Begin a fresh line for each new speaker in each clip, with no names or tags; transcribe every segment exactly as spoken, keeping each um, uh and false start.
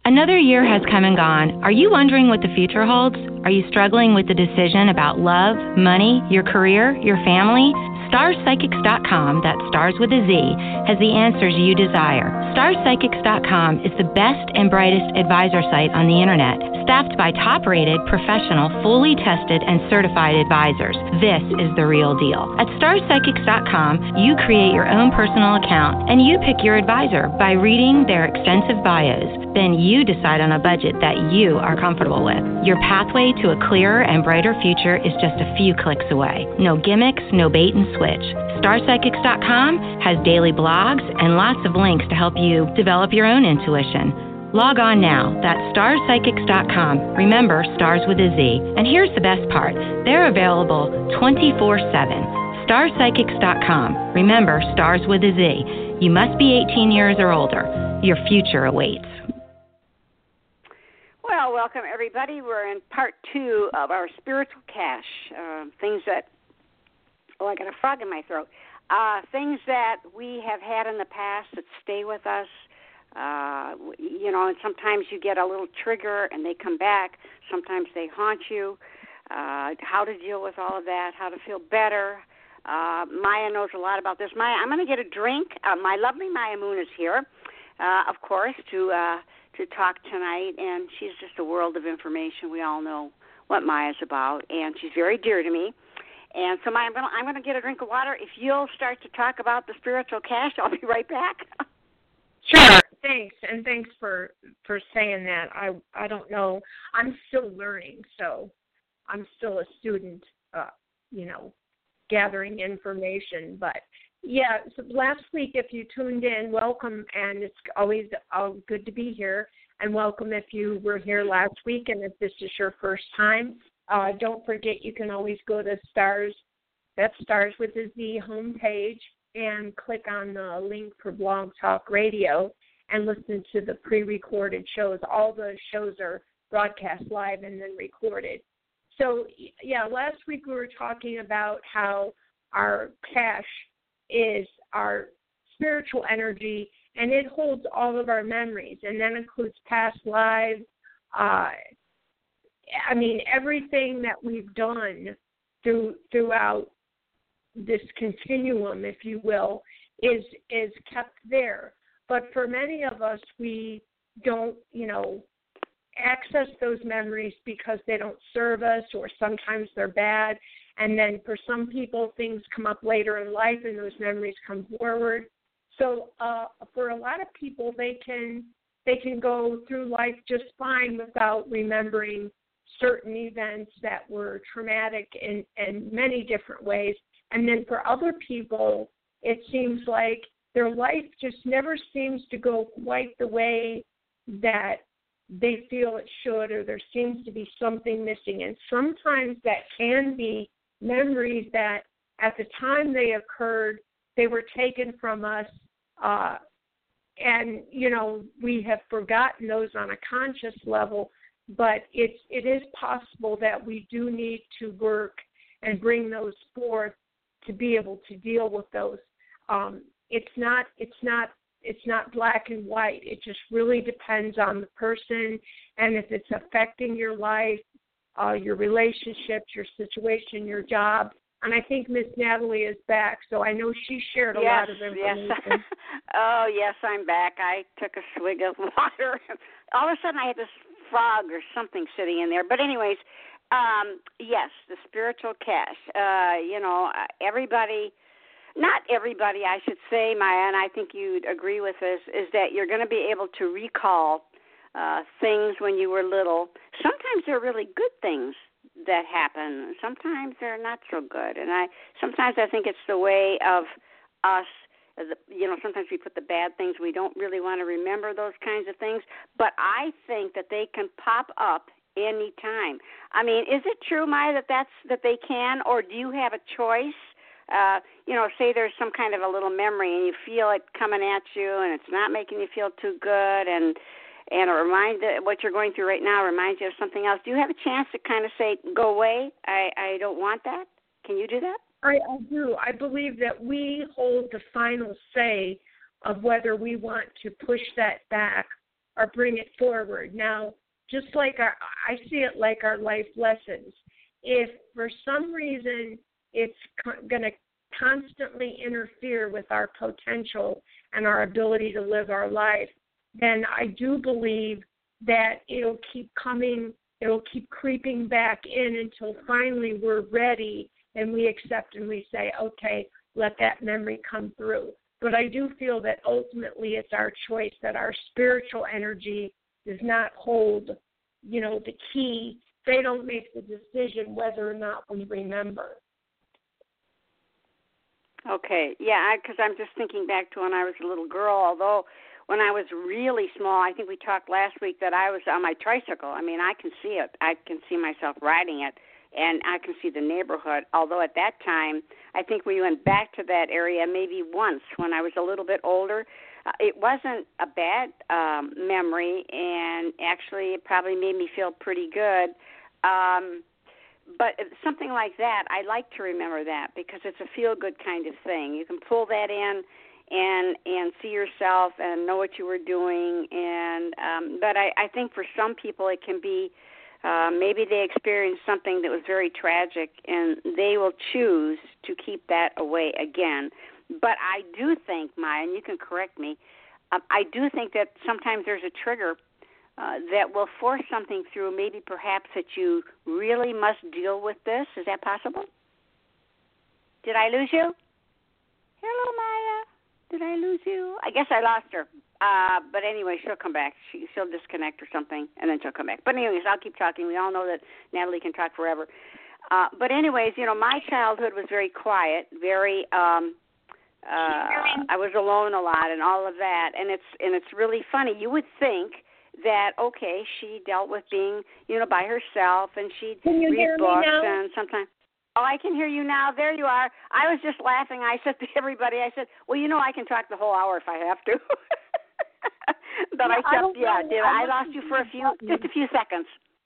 Another year has come and gone. Are you wondering what the future holds? Are you struggling with the decision about love, money, your career, your family? Stars Psychics dot com, that's stars with a Z, has the answers you desire. Stars Psychics dot com is the best and brightest advisor site on the internet, staffed by top-rated, professional, fully tested, and certified advisors. This is the real deal. At Stars Psychics dot com, you create your own personal account, and you pick your advisor by reading their extensive bios. Then you decide on a budget that you are comfortable with. Your pathway to a clearer and brighter future is just a few clicks away. No gimmicks, no bait and switch. Stars Psychics dot com has daily blogs and lots of links to help you develop your own intuition. Log on now. That's Stars Psychics dot com. Remember, stars with a Z. And here's the best part. They're available twenty-four seven. Stars Psychics dot com. Remember, stars with a Z. You must be eighteen years or older. Your future awaits.
Well, welcome, everybody. We're in part two of our spiritual cache, uh, things that, oh, I got a frog in my throat, uh, things that we have had in the past that stay with us. Uh, you know, and sometimes you get a little trigger and they come back. Sometimes they haunt you. Uh, how to deal with all of that, how to feel better. Uh, Maya knows a lot about this. Maya, I'm going to get a drink. Uh, my lovely Maya Moon is here, uh, of course, to uh, to talk tonight, and she's just a world of information. We all know what Maya's about, and she's very dear to me. And so, Maya, I'm going to I'm going to get a drink of water. If you'll start to talk about the spiritual cache, I'll be right back.
Sure. Thanks, and thanks for, for saying that. I I don't know. I'm still learning, so I'm still a student, uh, you know, gathering information. But, yeah, so last week, if you tuned in, welcome, and it's always uh, good to be here. And welcome if you were here last week, and if this is your first time. Uh, don't forget, you can always go to Stars, that's Stars with a Z homepage, and click on the link for Blog Talk Radio and listen to the pre-recorded shows. All the shows are broadcast live and then recorded. So, yeah, last week we were talking about how our cache is our spiritual energy, and it holds all of our memories, and that includes past lives. Uh, I mean, everything that we've done through throughout this continuum, if you will, is is kept there. But for many of us, we don't, you know, access those memories because they don't serve us, or sometimes they're bad. And then for some people, things come up later in life and those memories come forward. So uh, for a lot of people, they can they can go through life just fine without remembering certain events that were traumatic in, in many different ways. And then for other people, it seems like their life just never seems to go quite the way that they feel it should, or there seems to be something missing. And sometimes that can be memories that at the time they occurred, they were taken from us, uh, and, you know, we have forgotten those on a conscious level, but it's, it is possible that we do need to work and bring those forth to be able to deal with those. Um, it's not, it's not, it's not black and white. It just really depends on the person, and if it's affecting your life, uh, your relationships, your situation, your job. And I think Miss Natalie is back, so I know she shared a
yes,
lot of information.
Yes. Oh, yes, I'm back. I took a swig of water. All of a sudden I had this frog or something sitting in there. But anyways, um, yes, the spiritual cache. Uh, you know, everybody, not everybody, I should say, Maya, and I think you'd agree with this, is that you're going to be able to recall uh, things when you were little. Sometimes they're really good things that happen. Sometimes they're not so good. And I sometimes I think it's the way of us. You know, sometimes we put the bad things. We don't really want to remember those kinds of things. But I think that they can pop up any time. I mean, is it true, Maya, that that's that they can, or do you have a choice? Uh, you know, say there's some kind of a little memory and you feel it coming at you, and it's not making you feel too good, and and it reminds what you're going through right now reminds you of something else. Do you have a chance to kind of say, go away, I, I don't want that? Can you do that?
I, I do. I believe that we hold the final say of whether we want to push that back or bring it forward. Now, just like our, I see it like our life lessons. If for some reason it's co- going to constantly interfere with our potential and our ability to live our life, then I do believe that it'll keep coming, it'll keep creeping back in until finally we're ready and we accept and we say, okay, let that memory come through. But I do feel that ultimately it's our choice, that our spiritual energy does not hold, you know, the key. They don't make the decision whether or not we remember.
Okay, yeah, because I'm just thinking back to when I was a little girl, although when I was really small, I think we talked last week that I was on my tricycle. I mean, I can see it. I can see myself riding it, and I can see the neighborhood, although at that time, I think we went back to that area maybe once when I was a little bit older. Uh, it wasn't a bad um, memory, and actually it probably made me feel pretty good. Um But something like that, I like to remember that because it's a feel-good kind of thing. You can pull that in and and see yourself and know what you were doing. And um, but I, I think for some people it can be uh, maybe they experienced something that was very tragic, and they will choose to keep that away again. But I do think, Maya, and you can correct me, uh, I do think that sometimes there's a trigger Uh, that will force something through, maybe perhaps that you really must deal with this. Is that possible? Did I lose you? Hello, Maya. Did I lose you? I guess I lost her. Uh, but anyway, she'll come back. She, she'll disconnect or something, and then she'll come back. But anyways, I'll keep talking. We all know that Natalie can talk forever. Uh, but anyways, you know, my childhood was very quiet, very um, uh, I was alone a lot and all of that. And it's and it's really funny. You would think that, okay, she dealt with being, you know, by herself, and she'd read books, and sometimes, oh, I can hear you now. There you are. I was just laughing. I said to everybody, I said, well, you know, I can talk the whole hour if I have to. But yeah, I kept, I yeah, did I, I lost you for a few, just a few seconds.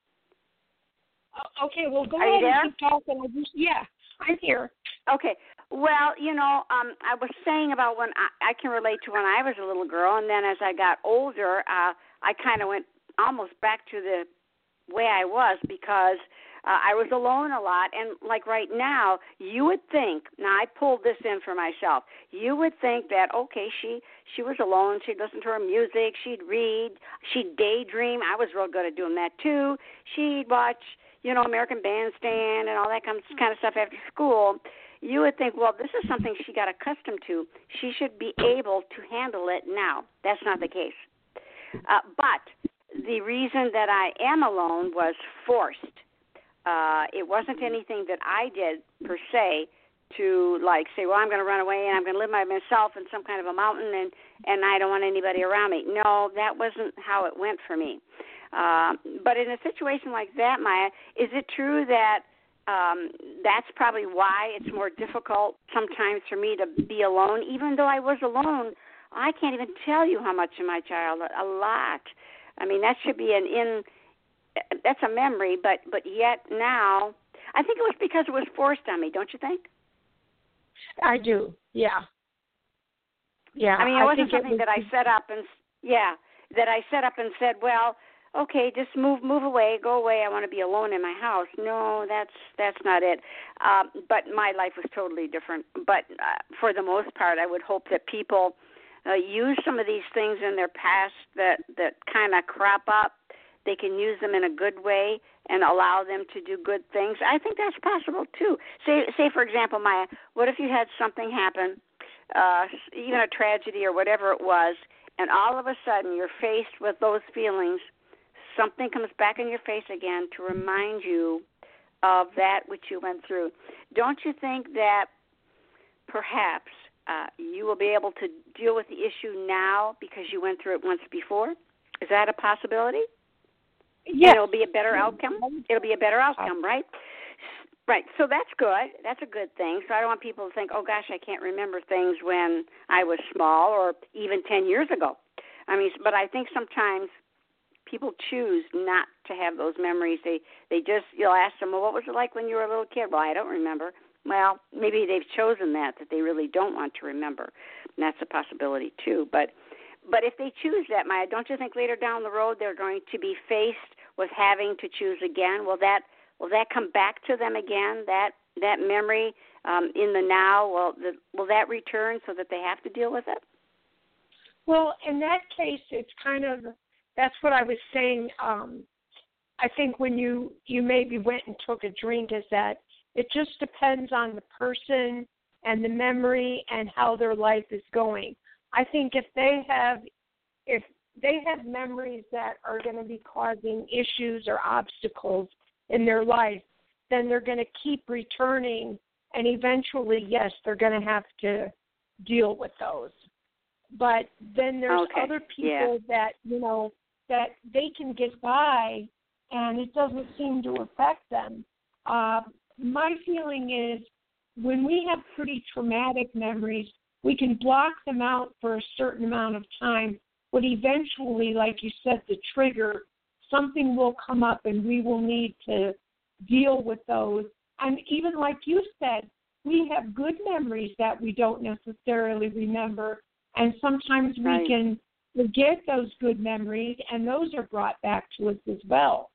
Okay, well, go
are
ahead
you there?
and keep talking. I just, yeah, I'm here.
Okay. Well, you know, um, I was saying about when I, I can relate to when I was a little girl, and then as I got older, uh, I kind of went almost back to the way I was because uh, I was alone a lot. And like right now, you would think, now I pulled this in for myself, you would think that, okay, she, she was alone, she'd listen to her music, she'd read, she'd daydream. I was real good at doing that too. She'd watch, you know, American Bandstand and all that kind of stuff after school. You would think, well, this is something she got accustomed to. She should be able to handle it now. That's not the case. Uh, but the reason that I am alone was forced. Uh, it wasn't anything that I did per se to like say, well, I'm going to run away and I'm going to live by myself in some kind of a mountain and, and I don't want anybody around me. No, that wasn't how it went for me. Uh, but in a situation like that, Maya, is it true that um, that's probably why it's more difficult sometimes for me to be alone? Even though I was alone, I can't even tell you how much in my childhood, a lot. I mean, that should be an in, that's a memory, but, but yet now, I think it was because it was forced on me, don't you think?
I do, yeah. Yeah.
I mean, it
I
wasn't something
it was,
that I set up and, yeah, that I set up and said, well, okay, just move move away, go away, I want to be alone in my house. No, that's that's not it. Um, but my life was totally different. But uh, for the most part, I would hope that people Uh, use some of these things in their past that, that kind of crop up. They can use them in a good way and allow them to do good things. I think that's possible, too. Say, say for example, Maya, what if you had something happen, uh, even a tragedy or whatever it was, and all of a sudden you're faced with those feelings, something comes back in your face again to remind you of that which you went through. Don't you think that perhaps Uh, you will be able to deal with the issue now because you went through it once before? Is that a possibility?
Yes.
It'll be a better outcome? It'll be a better outcome, right? Right, so that's good. That's a good thing. So I don't want people to think, oh, gosh, I can't remember things when I was small or even ten years ago. I mean, but I think sometimes people choose not to have those memories. They, they just, you'll ask them, well, what was it like when you were a little kid? Well, I don't remember. Well, maybe they've chosen that, that they really don't want to remember, and that's a possibility too. But but if they choose that, Maya, don't you think later down the road they're going to be faced with having to choose again? Will that will that come back to them again? That that memory um, in the now, will the, will that return so that they have to deal with it?
Well, in that case, it's kind of, that's what I was saying. Um, I think when you, you maybe went and took a drink is that it just depends on the person and the memory and how their life is going. I think if they have, if they have memories that are going to be causing issues or obstacles in their life, then they're going to keep returning, and eventually, yes, they're going to have to deal with those. But then there's
okay.
other people
yeah.
that, you know, that they can get by and it doesn't seem to affect them. Uh, my feeling is when we have pretty traumatic memories, we can block them out for a certain amount of time, but eventually, like you said, the trigger, something will come up and we will need to deal with those. And even like you said, we have good memories that we don't necessarily remember, and sometimes we
right.
can forget those good memories, and those are brought back to us as well.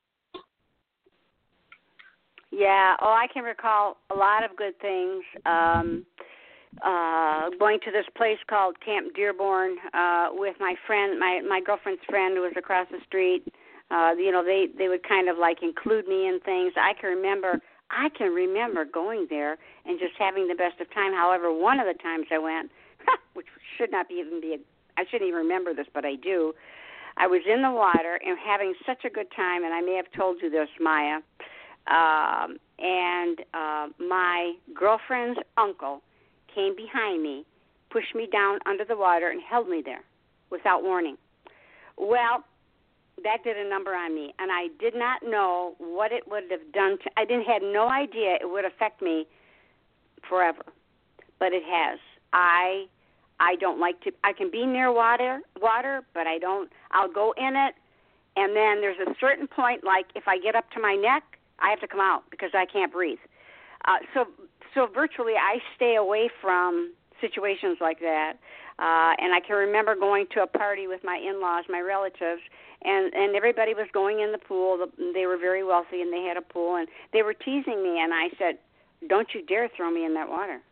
Yeah, oh, I can recall a lot of good things. Um, uh, going to this place called Camp Dearborn uh, with my friend, my, my girlfriend's friend who was across the street. Uh, you know, they, they would kind of like include me in things. I can remember, I can remember going there and just having the best of time. However, one of the times I went, which should not be even be, a, I shouldn't even remember this, but I do. I was in the water and having such a good time, and I may have told you this, Maya. Um, and uh, my girlfriend's uncle came behind me, pushed me down under the water, and held me there without warning. Well, that did a number on me, and I did not know what it would have done to, I didn't had no idea it would affect me forever, but it has. I I don't like to, I can be near water, water, but I don't, I'll go in it, and then there's a certain point, like if I get up to my neck, I have to come out because I can't breathe. Uh, so so virtually I stay away from situations like that, uh, and I can remember going to a party with my in-laws, my relatives, and, and everybody was going in the pool. They were very wealthy, and they had a pool, and they were teasing me, and I said, don't you dare throw me in that water.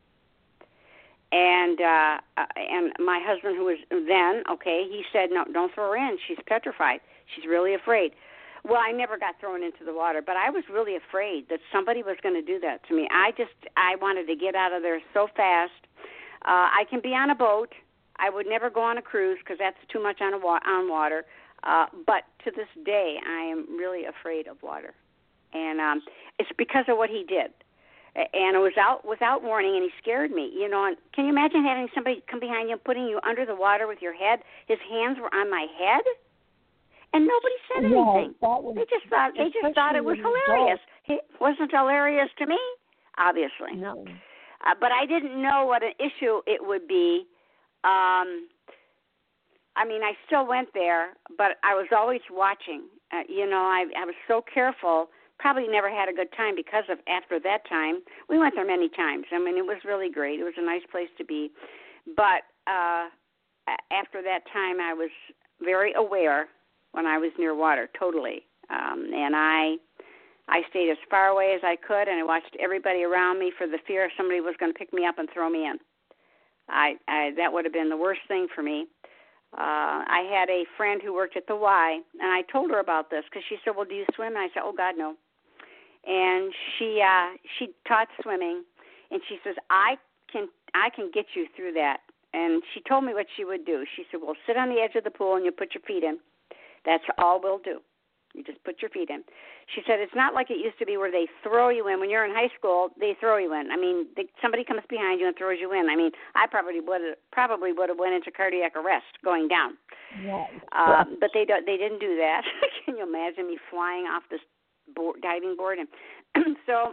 And uh, and my husband, who was then, okay, he said, no, don't throw her in. She's petrified. She's really afraid. Well, I never got thrown into the water, but I was really afraid that somebody was going to do that to me. I just, I wanted to get out of there so fast. Uh, I can be on a boat. I would never go on a cruise because that's too much on, a wa- on water. Uh, but to this day, I am really afraid of water. And um, it's because of what he did. And it was out without warning, and he scared me. You know, and can you imagine having somebody come behind you and putting you under the water with your head? His hands were on my head, and nobody said anything.
Yeah, was,
they just thought they just thought it was hilarious. It wasn't hilarious to me, obviously.
No.
Uh, but I didn't know what an issue it would be. Um, I mean, I still went there, but I was always watching. Uh, you know, I, I was so careful. Probably never had a good time because of after that time. We went there many times. I mean, it was really great. It was a nice place to be. But uh, after that time, I was very aware when I was near water, totally. Um, and I I stayed as far away as I could, and I watched everybody around me for the fear somebody was going to pick me up and throw me in. I, I that would have been the worst thing for me. Uh, I had a friend who worked at the Y, and I told her about this because she said, well, do you swim? And I said, oh, God, no. And she uh, she taught swimming, and she says, I can I can get you through that. And she told me what she would do. She said, well, sit on the edge of the pool, and you put your feet in. That's all we'll do. You just put your feet in. She said, it's not like it used to be where they throw you in. When you're in high school, they throw you in. I mean, they, somebody comes behind you and throws you in. I mean, I probably would have, probably would have went into cardiac arrest going down.
Yes.
Um, but they don't, they didn't do that. Can you imagine me flying off this board, diving board? And so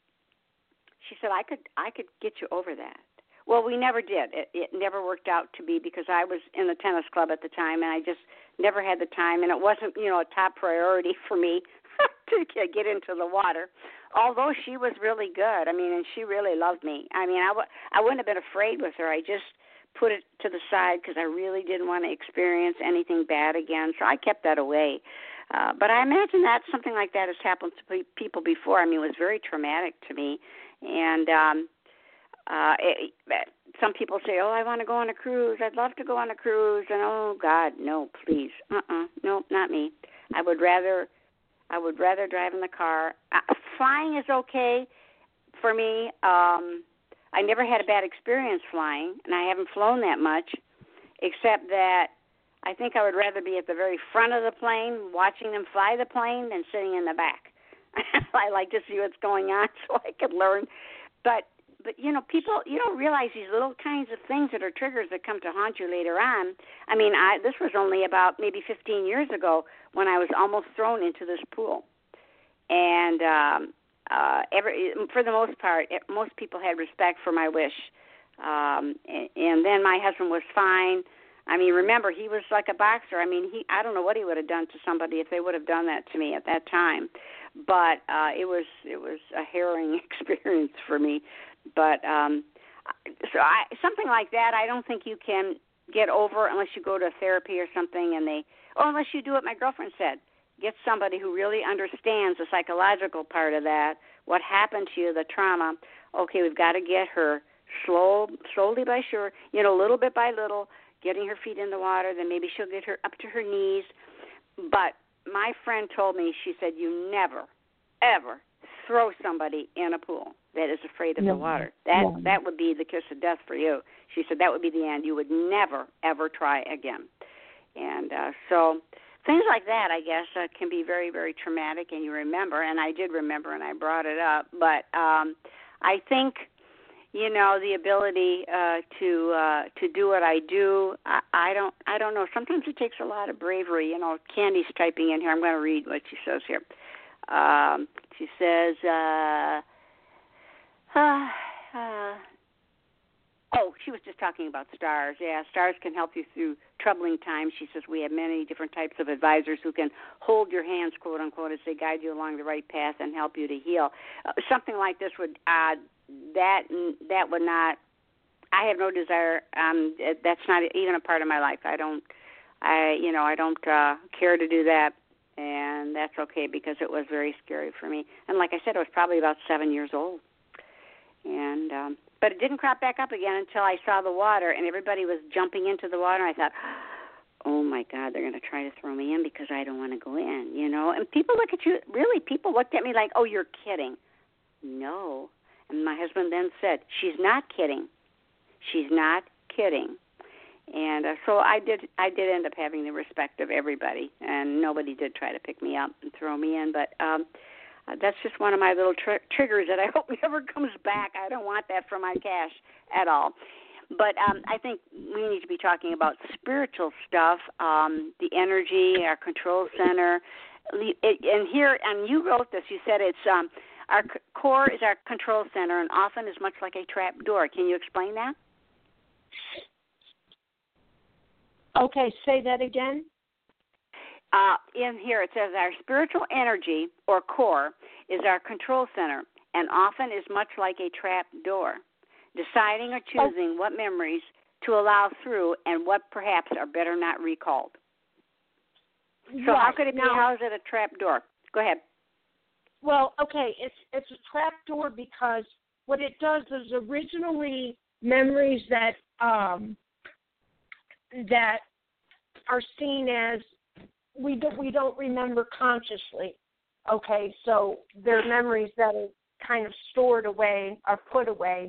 she said, I could I could get you over that. Well, we never did. It, it never worked out to be because I was in the tennis club at the time, and I just never had the time, and it wasn't, you know, a top priority for me to get into the water. Although she was really good, I mean, and she really loved me. I mean, I, w- I wouldn't have been afraid with her. I just, put it to the side because I really didn't want to experience anything bad again. So I kept that away. Uh, but I imagine that something like that has happened to pe- people before. I mean, it was very traumatic to me. And um, uh, it, some people say, oh, I want to go on a cruise. I'd love to go on a cruise. And, oh, God, no, please. Uh-uh. No, not me. I would rather I would rather drive in the car. Uh, flying is okay for me. Um I never had a bad experience flying, and I haven't flown that much, except that I think I would rather be at the very front of the plane watching them fly the plane than sitting in the back. I like to see what's going on so I could learn. But, but you know, people, you don't realize these little kinds of things that are triggers that come to haunt you later on. I mean, I, this was only about maybe fifteen years ago when I was almost thrown into this pool. And um Uh, every, for the most part, most people had respect for my wish. Um, and, and then my husband was fine. I mean, remember, he was like a boxer. I mean, he I don't know what he would have done to somebody if they would have done that to me at that time. But uh, it was it was a harrowing experience for me. But um, so I, something like that, I don't think you can get over unless you go to therapy or something, and they, or unless you do what my girlfriend said. Get somebody who really understands the psychological part of that, what happened to you, the trauma. Okay, we've got to get her slow, slowly by sure, you know, little bit by little, getting her feet in the water, then maybe she'll get her up to her knees. But my friend told me, she said, you never, ever throw somebody in a pool that is afraid of
no.
the water. That
no.
that would be the kiss of death for you. She said that would be the end. You would never, ever try again. And uh, so... things like that, I guess, uh, can be very, very traumatic, and you remember, and I did remember, and I brought it up. But um, I think, you know, the ability uh, to uh, to do what I do, I, I don't, I don't know. Sometimes it takes a lot of bravery. You know, Candy's typing in here. I'm going to read what she says here. Um, she says, uh, uh, uh, oh, she was just talking about stars. Yeah, stars can help you through troubling times. She says we have many different types of advisors who can hold your hands, quote unquote, as they guide you along the right path and help you to heal. Uh, something like this would uh, that that would not. I have no desire. Um, that's not even a part of my life. I don't. I you know I don't uh, care to do that, and that's okay because it was very scary for me. And like I said, I was probably about seven years old, and. Um, But it didn't crop back up again until I saw the water, and everybody was jumping into the water. I thought, oh, my God, they're going to try to throw me in because I don't want to go in, you know. And people look at you, really, people looked at me like, oh, you're kidding. No. And my husband then said, she's not kidding. She's not kidding. And uh, so I did I did end up having the respect of everybody, and nobody did try to pick me up and throw me in. But um Uh, that's just one of my little tr- triggers that I hope never comes back. I don't want that for my cash at all. But um, I think we need to be talking about spiritual stuff, um, the energy, our control center. It, and here, and you wrote this, you said it's um, our c- core is our control center and often is much like a trap door. Can you explain that?
Okay, say that again.
Uh, in here it says our spiritual energy or core is our control center and often is much like a trap door, deciding or choosing oh. what memories to allow through and what perhaps are better not recalled. So
right.
how could it be?
Now,
how is it a trap door? Go ahead.
Well, okay, it's it's a trap door because what it does is originally memories that um, that are seen as we don't, we don't remember consciously, okay? So they're memories that are kind of stored away or put away.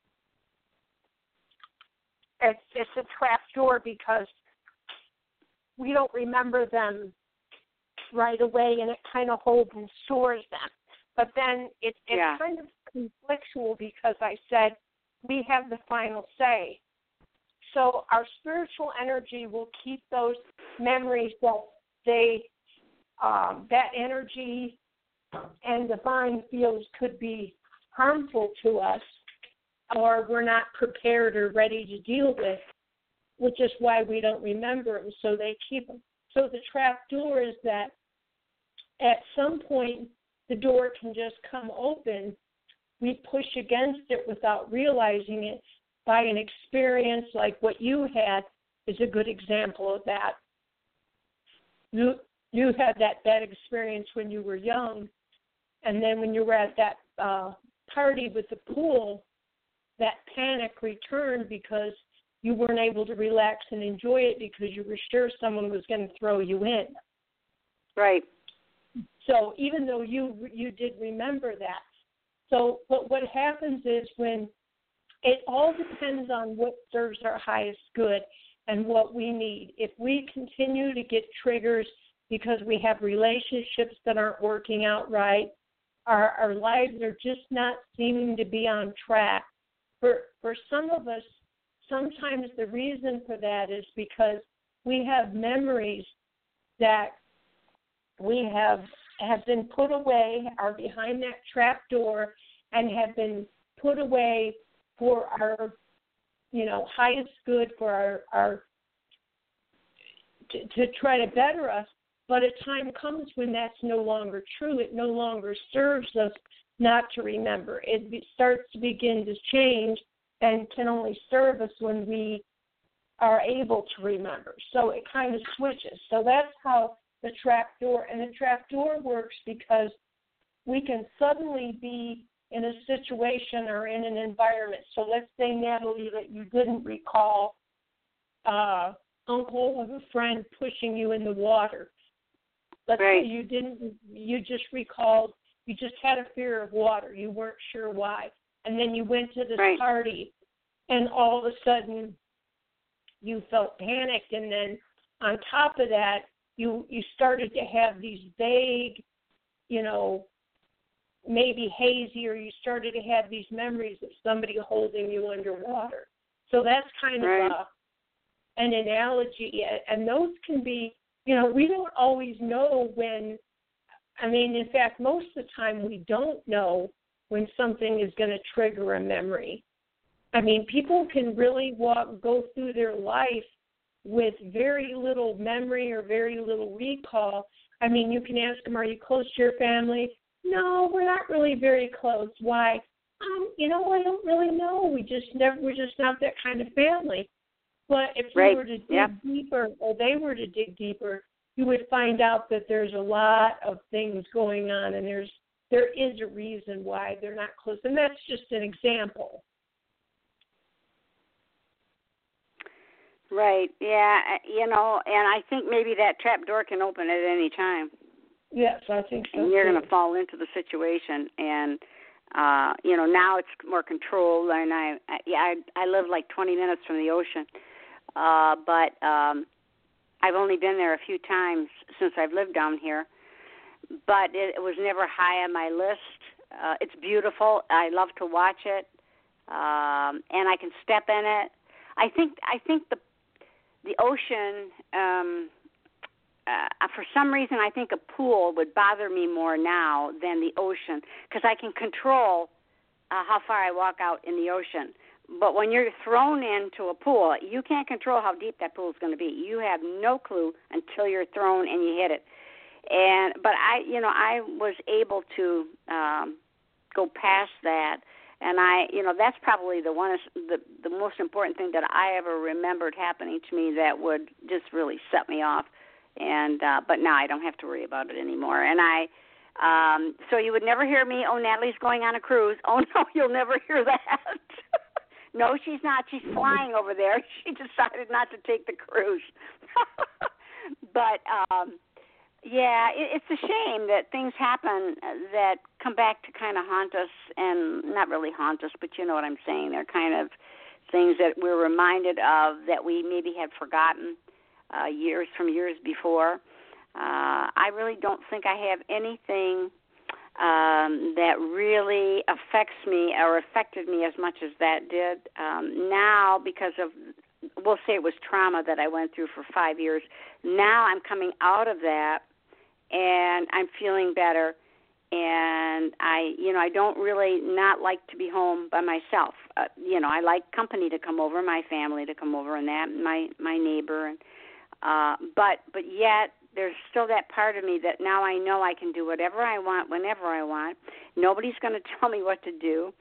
It's, it's a trap door because we don't remember them right away, and it kind of holds and stores them. But then it, it's
yeah.
kind of conflictual because I said we have the final say. So our spiritual energy will keep those memories that they, um, that energy and the mind feels could be harmful to us or we're not prepared or ready to deal with, which is why we don't remember them. So they keep them. So the trap door is that at some point the door can just come open. We push against it without realizing it, by an experience like what you had is a good example of that. You you had that bad experience when you were young, and then when you were at that uh, party with the pool, that panic returned because you weren't able to relax and enjoy it because you were sure someone was going to throw you in.
Right.
So even though you you did remember that. So but what happens is when it all depends on what serves our highest good and what we need. If we continue to get triggers because we have relationships that aren't working out right, our, our lives are just not seeming to be on track. For for some of us, sometimes the reason for that is because we have memories that we have have been put away, are behind that trap door, and have been put away for our, you know, highest good, for our, our to, to try to better us. But a time comes when that's no longer true. It no longer serves us not to remember. It be, starts to begin to change and can only serve us when we are able to remember. So it kind of switches. So that's how the trap door, and the trap door works because we can suddenly be in a situation or in an environment. So let's say, Natalie, that you didn't recall uh, uncle of a friend pushing you in the water. Let's
right.
say you didn't, you just recalled, you just had a fear of water. You weren't sure why. And then you went to this
right.
party, and all of a sudden you felt panicked. And then on top of that, you, you started to have these vague, you know, maybe hazy, or you started to have these memories of somebody holding you underwater. So that's kind
right.
of a, an analogy. And those can be, you know, we don't always know when, I mean, in fact, most of the time we don't know when something is going to trigger a memory. I mean, people can really walk, go through their life with very little memory or very little recall. I mean, you can ask them, are you close to your family? No, we're not really very close. Why? Um, you know, I don't really know. We just never, we're just not that kind of family. But if
right.
you were to dig
yep.
deeper, or they were to dig deeper, you would find out that there's a lot of things going on, and there's there is a reason why they're not close. And that's just an example.
Right, yeah, you know, and I think maybe that trap door can open at any time.
Yes, I think so.
And you're
too.
going to fall into the situation, and uh, you know, now it's more controlled. And I, I yeah, I, I live like twenty minutes from the ocean, uh, but um, I've only been there a few times since I've lived down here. But it, it was never high on my list. Uh, it's beautiful. I love to watch it, um, and I can step in it. I think I think the the ocean. Um, Uh, for some reason, I think a pool would bother me more now than the ocean because I can control uh, how far I walk out in the ocean. But when you're thrown into a pool, you can't control how deep that pool is going to be. You have no clue until you're thrown and you hit it. And but I, you know, I was able to um, go past that, and I, you know, that's probably the one, the the most important thing that I ever remembered happening to me that would just really set me off. And uh, but now I don't have to worry about it anymore. And I, um, so you would never hear me, oh, Natalie's going on a cruise. Oh, no, you'll never hear that. No, she's not. She's flying over there. She decided not to take the cruise. But, um, yeah, it, it's a shame that things happen that come back to kind of haunt us, and not really haunt us, but you know what I'm saying. They're kind of things that we're reminded of that we maybe had forgotten. Uh, years from years before. Uh, I really don't think I have anything um, that really affects me or affected me as much as that did. Um, now, because of, we'll say it was trauma that I went through for five years, now I'm coming out of that and I'm feeling better. And I, you know, I don't really not like to be home by myself. Uh, you know, I like company to come over, my family to come over, and that, my my neighbor, and Uh, but but yet there's still that part of me that now I know I can do whatever I want, whenever I want. Nobody's going to tell me what to do.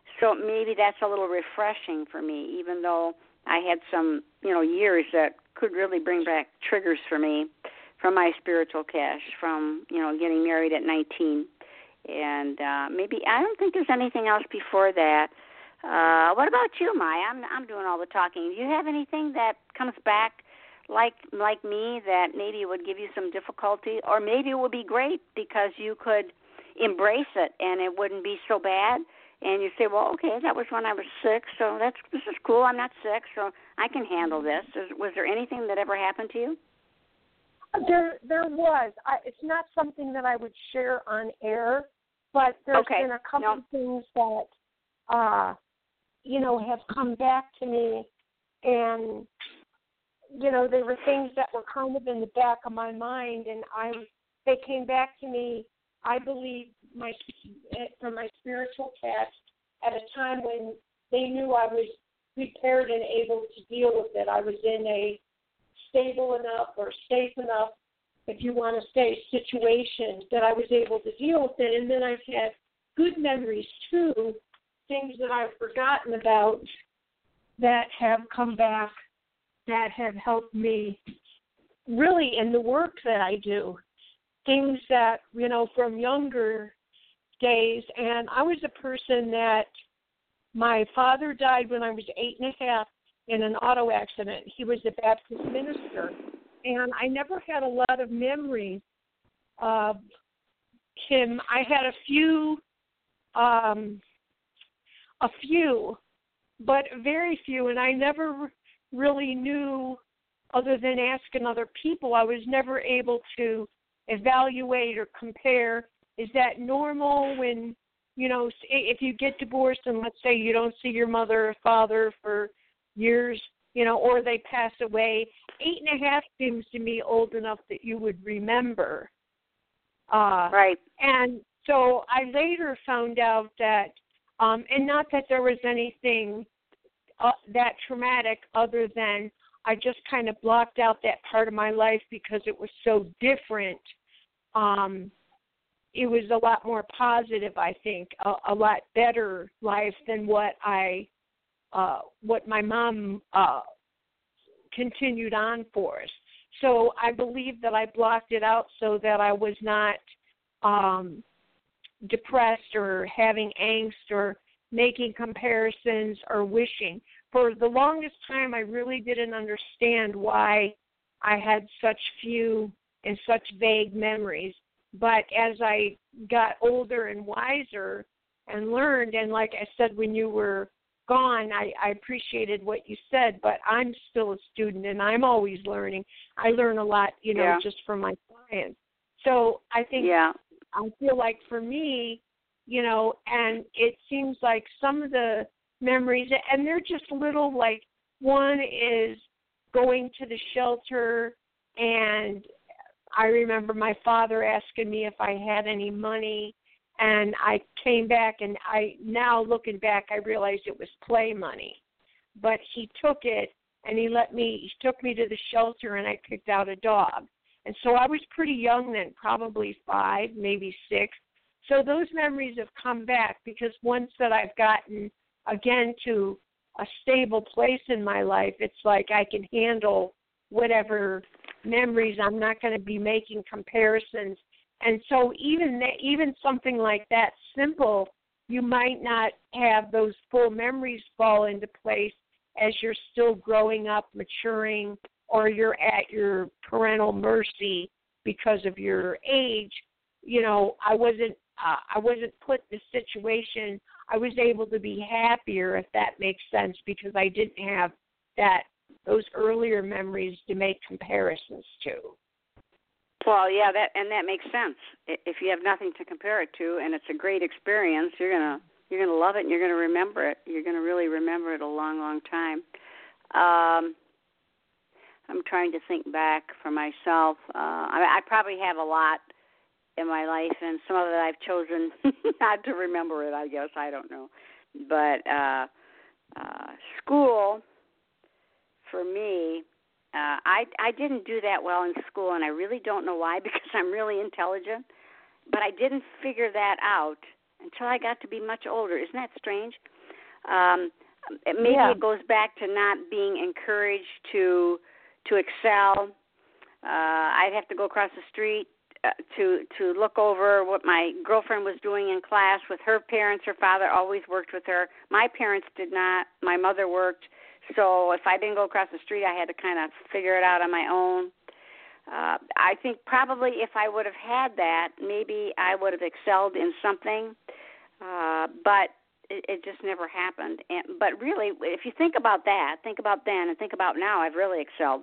So maybe that's a little refreshing for me, even though I had some, you know, years that could really bring back triggers for me from my spiritual cache, from, you know, getting married at nineteen. And uh, maybe, I don't think there's anything else before that. Uh, what about you, Maya? I'm, I'm doing all the talking. Do you have anything that comes back like like me that maybe would give you some difficulty? Or maybe it would be great because you could embrace it and it wouldn't be so bad? And you say, well, okay, that was when I was sick, so that's this is cool. I'm not sick, so I can handle this. Is, was there anything that ever happened to you?
There, there was. I, it's not something that I would share on air, but there's
okay.
been a couple
no.
of things that, uh, you know, have come back to me, and you know, they were things that were kind of in the back of my mind, and I, they came back to me. I believe my from my spiritual past at a time when they knew I was prepared and able to deal with it. I was in a stable enough or safe enough, if you want to say, situation that I was able to deal with it. And then I've had good memories too, things that I've forgotten about that have come back, that have helped me really in the work that I do. Things that, you know, from younger days. And I was a person that my father died when I was eight and a half in an auto accident. He was a Baptist minister. And I never had a lot of memories of him. I had a few, um, a few, but very few. And I never really knew, other than asking other people, I was never able to evaluate or compare. Is that normal when, you know, if you get divorced and let's say you don't see your mother or father for years, you know, or they pass away, eight and a half seems to me old enough that you would remember. Uh,
right.
And so I later found out that, um, and not that there was anything uh, that traumatic other than I just kind of blocked out that part of my life because it was so different. Um, it was a lot more positive, I think, a, a lot better life than what I, uh, what my mom uh, continued on for us. So I believe that I blocked it out so that I was not um, depressed or having angst or making comparisons or wishing. For the longest time, I really didn't understand why I had such few and such vague memories. But as I got older and wiser and learned, and like I said, when you were gone, I, I appreciated what you said, but I'm still a student and I'm always learning. I learn a lot, you know,
yeah.
just from my clients. So I think,
yeah.
I feel like for me, you know, and it seems like some of the memories, and they're just little, like one is going to the shelter, and I remember my father asking me if I had any money, and I came back, and I now looking back, I realized it was play money. But he took it, and he let me, he took me to the shelter, and I picked out a dog. And so I was pretty young then, probably five, maybe six. So those memories have come back because once that I've gotten, again, to a stable place in my life, it's like I can handle whatever memories. I'm not going to be making comparisons. And so even that, even something like that simple, you might not have those full memories fall into place as you're still growing up, maturing, or you're at your parental mercy because of your age. You know, I wasn't uh, I wasn't put in a situation. I was able to be happier, if that makes sense, because I didn't have that those earlier memories to make comparisons to.
Well, yeah, that and that makes sense. If you have nothing to compare it to, and it's a great experience, you're gonna you're gonna love it, and you're gonna remember it. You're gonna really remember it a long, long time. Um, I'm trying to think back for myself. Uh, I, I probably have a lot in my life, and some of it I've chosen not to remember it, I guess. I don't know. But uh, uh, school, for me, uh, I, I didn't do that well in school, and I really don't know why, because I'm really intelligent. But I didn't figure that out until I got to be much older. Isn't that strange? Um, maybe
yeah.
it goes back to not being encouraged to to excel. Uh, I'd have to go across the street uh, to to look over what my girlfriend was doing in class with her parents. Her father always worked with her. My parents did not. My mother worked. So if I didn't go across the street, I had to kind of figure it out on my own. Uh, I think probably if I would have had that, maybe I would have excelled in something. Uh, but it, it just never happened. And, but really, if you think about that, think about then and think about now, I've really excelled.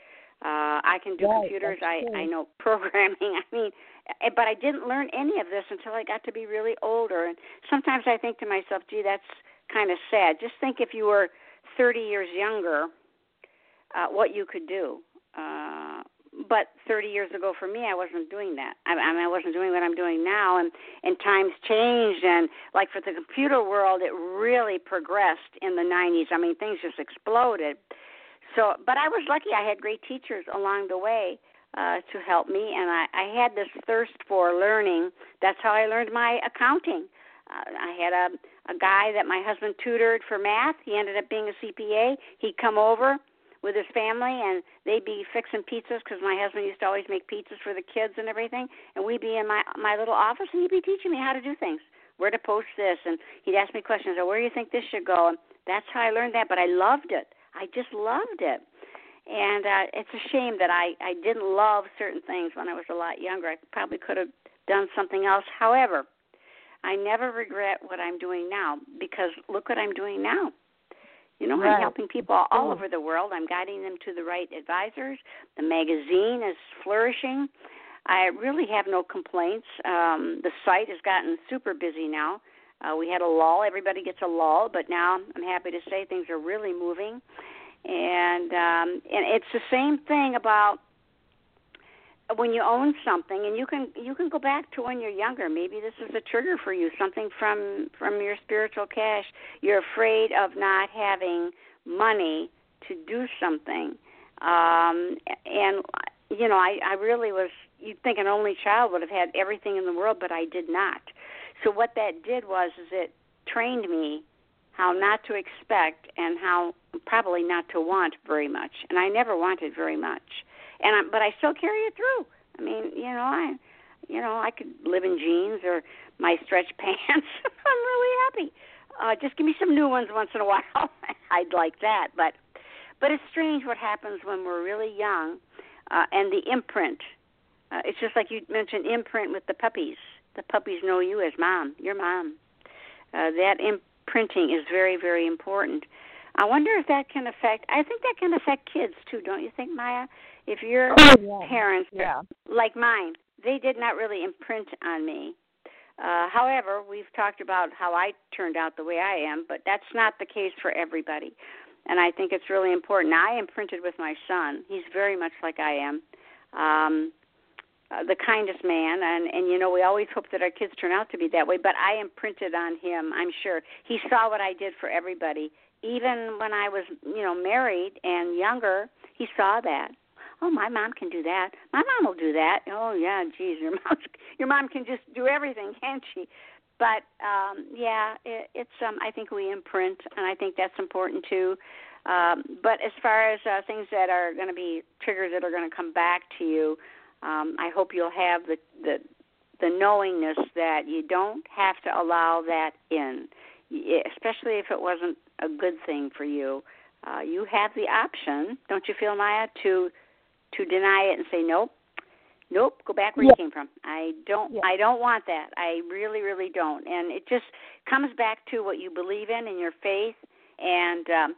Uh, I can do
right,
computers. I,
true.
I know programming. I mean, but I didn't learn any of this until I got to be really older. And sometimes I think to myself, gee, that's kind of sad. Just think if you were thirty years younger, uh, what you could do. Uh, but thirty years ago for me, I wasn't doing that. I, I mean, I wasn't doing what I'm doing now, and, and times changed. And like for the computer world, it really progressed in the nineties. I mean, things just exploded. So, but I was lucky. I had great teachers along the way uh, to help me, and I, I had this thirst for learning. That's how I learned my accounting. Uh, I had a, a guy that my husband tutored for math. He ended up being a C P A. He'd come over with his family, and they'd be fixing pizzas because my husband used to always make pizzas for the kids and everything, and we'd be in my my little office, and he'd be teaching me how to do things, where to post this, and he'd ask me questions, or where do you think this should go, and that's how I learned that, but I loved it. I just loved it. And uh, it's a shame that I, I didn't love certain things when I was a lot younger. I probably could have done something else. However, I never regret what I'm doing now because look what I'm doing now. You know,
right.
I'm helping people all, all over the world. I'm guiding them to the right advisors. The magazine is flourishing. I really have no complaints. Um, the site has gotten super busy now. Uh, we had a lull. Everybody gets a lull, but now I'm happy to say things are really moving. And um, and it's the same thing about when you own something, and you can you can go back to when you're younger. Maybe this is a trigger for you, something from, from your spiritual cache. You're afraid of not having money to do something. Um, and, you know, I, I really was, you'd think an only child would have had everything in the world, but I did not. So what that did was is it trained me how not to expect and how probably not to want very much. And I never wanted very much. And I, but I still carry it through. I mean, you know, I you know, I could live in jeans or my stretch pants. I'm really happy. Uh, just give me some new ones once in a while. I'd like that. But but it's strange what happens when we're really young uh, and the imprint. Uh, it's just like you mentioned imprint with the puppies. The puppies know you as mom, your mom. Uh, that imprinting is very, very important. I wonder if that can affect, I think that can affect kids too, don't you think, Maya? If your
oh, yeah.
parents,
yeah.
like mine, they did not really imprint on me. Uh, however, we've talked about how I turned out the way I am, but that's not the case for everybody. And I think it's really important. I imprinted with my son. He's very much like I am. Um, Uh, the kindest man, and, and, you know, we always hope that our kids turn out to be that way, but I imprinted on him, I'm sure. He saw what I did for everybody. Even when I was, you know, married and younger, he saw that. Oh, my mom can do that. My mom will do that. Oh, yeah, geez, your mom, your mom can just do everything, can't she? But, um, yeah, it, it's, um, I think we imprint, and I think that's important, too. Um, but as far as uh, things that are going to be triggers that are going to come back to you, Um, I hope you'll have the, the the knowingness that you don't have to allow that in, especially if it wasn't a good thing for you. Uh, you have the option, don't you feel, Maya, to to deny it and say nope, nope, go back where
yeah.
you came from. I don't
yeah.
I don't want that. I really, really don't. And it just comes back to what you believe in and your faith. And um,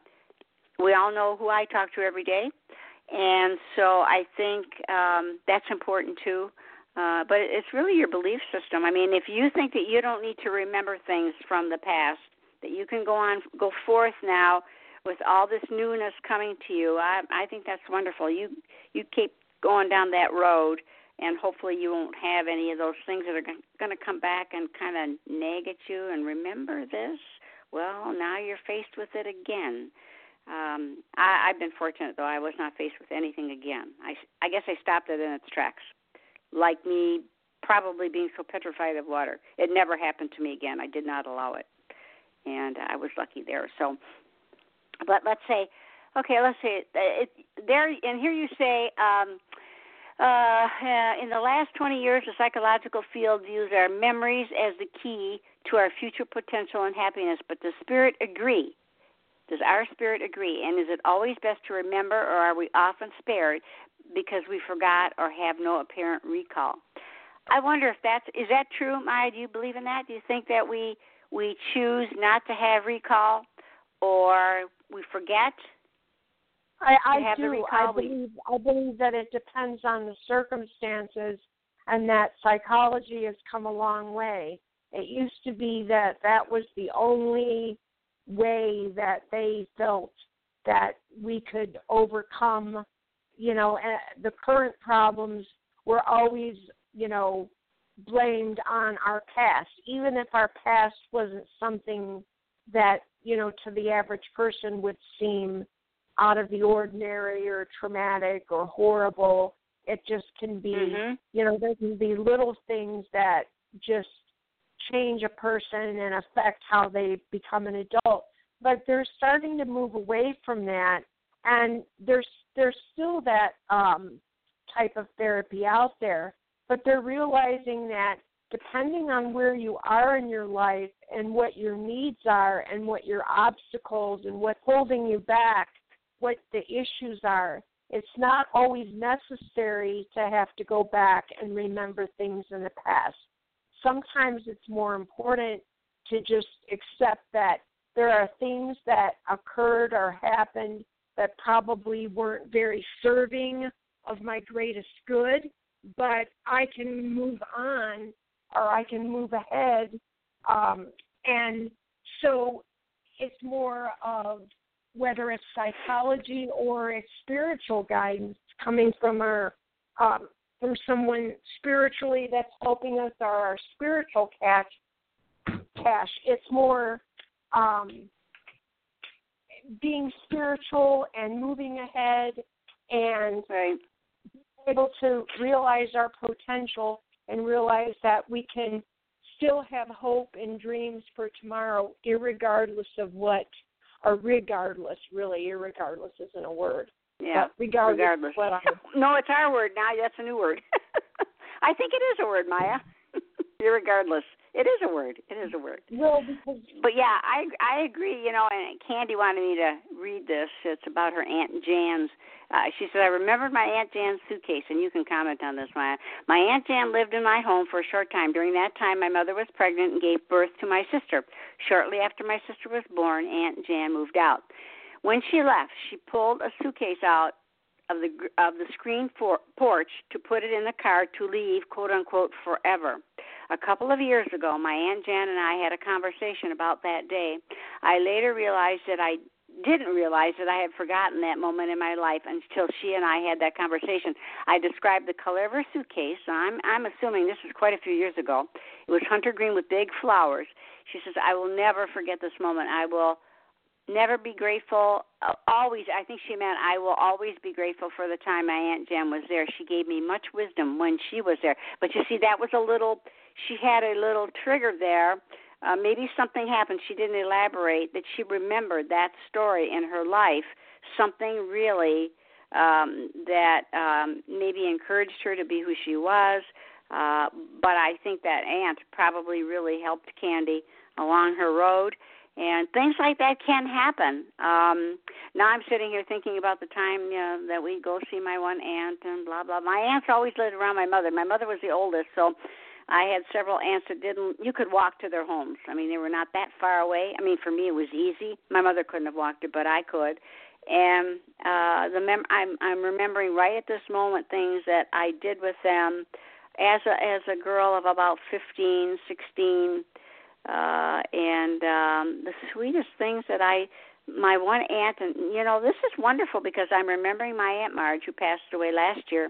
we all know who I talk to every day. And so I think um, that's important, too. Uh, but it's really your belief system. I mean, if you think that you don't need to remember things from the past, that you can go on, go forth now with all this newness coming to you, I, I think that's wonderful. You you keep going down that road, and hopefully you won't have any of those things that are going to come back and kind of nag at you and remember this. Well, now you're faced with it again. Um, I, I've been fortunate, though. I was not faced with anything again. I, I guess I stopped it in its tracks, like me probably being so petrified of water. It never happened to me again. I did not allow it. and I was lucky there. So, but let's say, okay, let's say it, it, there, and here you say, um, uh, uh, in the last twenty years, the psychological field views our memories as the key to our future potential and happiness. But does spirit agree? Does our spirit agree? And is it always best to remember, or are we often spared because we forgot or have no apparent recall? I wonder if that's, is that true, Maya? Do you believe in that? Do you think that we we choose not to have recall, or we forget?
I, I do. I believe, I believe that it depends on the circumstances, and that psychology has come a long way. It used to be that that was the only way that they felt that we could overcome, you know, the current problems were always, you know, blamed on our past, even if our past wasn't something that, you know, to the average person would seem out of the ordinary or traumatic or horrible. It just can be, mm-hmm. you know, there can be little things that just change a person and affect how they become an adult. But they're starting to move away from that, and there's there's still that um, type of therapy out there, but they're realizing that depending on where you are in your life and what your needs are and what your obstacles and what's holding you back, what the issues are, it's not always necessary to have to go back and remember things in the past. Sometimes it's more important to just accept that there are things that occurred or happened that probably weren't very serving of my greatest good, but I can move on or I can move ahead. Um, and so it's more of whether it's psychology or it's spiritual guidance coming from our um, from someone spiritually that's helping us, or our spiritual cash. Cash. It's more um, being spiritual and moving ahead and
right.
being able to realize our potential and realize that we can still have hope and dreams for tomorrow, irregardless of what, or regardless, really, irregardless isn't a word.
Yeah,
but regardless.
regardless.
Of what I,
no, it's our word now. That's a new word. I think it is a word, Maya. Irregardless. It is a word. It is a word.
Well, because,
but yeah, I I agree. You know, and Candy wanted me to read this. It's about her Aunt Jan's. Uh, she said, I remembered my Aunt Jan's suitcase, and you can comment on this, Maya. My Aunt Jan lived in my home for a short time. During that time, my mother was pregnant and gave birth to my sister. Shortly after my sister was born, Aunt Jan moved out. When she left, she pulled a suitcase out of the of the screen for, porch to put it in the car to leave, quote unquote, forever. A couple of years ago, my Aunt Jan and I had a conversation about that day. I later realized that I didn't realize that I had forgotten that moment in my life until she and I had that conversation. I described the color of her suitcase. I'm I'm assuming this was quite a few years ago. It was hunter green with big flowers. She says, I will never forget this moment. I will never be grateful. Always, I think she meant I will always be grateful for the time my Aunt Jan was there. She gave me much wisdom when she was there. But you see, that was a little, she had a little trigger there. Uh, maybe something happened. She didn't elaborate, that she remembered that story in her life, something really um, that um, maybe encouraged her to be who she was. Uh, but I think that aunt probably really helped Candy along her road. And things like that can happen. Um, now I'm sitting here thinking about the time you know, that we go see my one aunt and blah, blah. My aunts always lived around my mother. My mother was the oldest, so I had several aunts that didn't, you could walk to their homes. I mean, they were not that far away. I mean, for me it was easy. My mother couldn't have walked it, but I could. And uh, the mem- I'm, I'm remembering right at this moment things that I did with them as a, as a girl of about fifteen, sixteen, Uh, and um, the sweetest things that I, my one aunt, and, you know, this is wonderful because I'm remembering my Aunt Marge, who passed away last year.